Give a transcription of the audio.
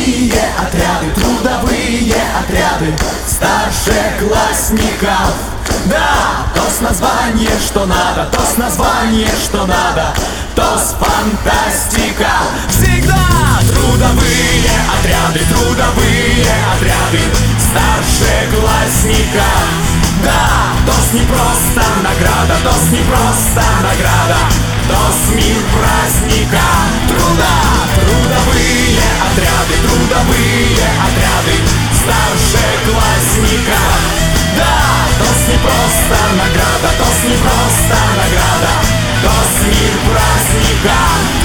трудовые отряды старшеклассников. Да, ТОС название, что надо, ТОС название, что надо, ТОС фантастика. Всегда трудовые отряды старшеклассника. Да, ТОС не просто награда, ТОС не просто награда, ТОС мир праздника труда. Трудовые отряды старшеклассника. Да, ТОС не просто награда, ТОС не просто награда, ТОС мир праздника.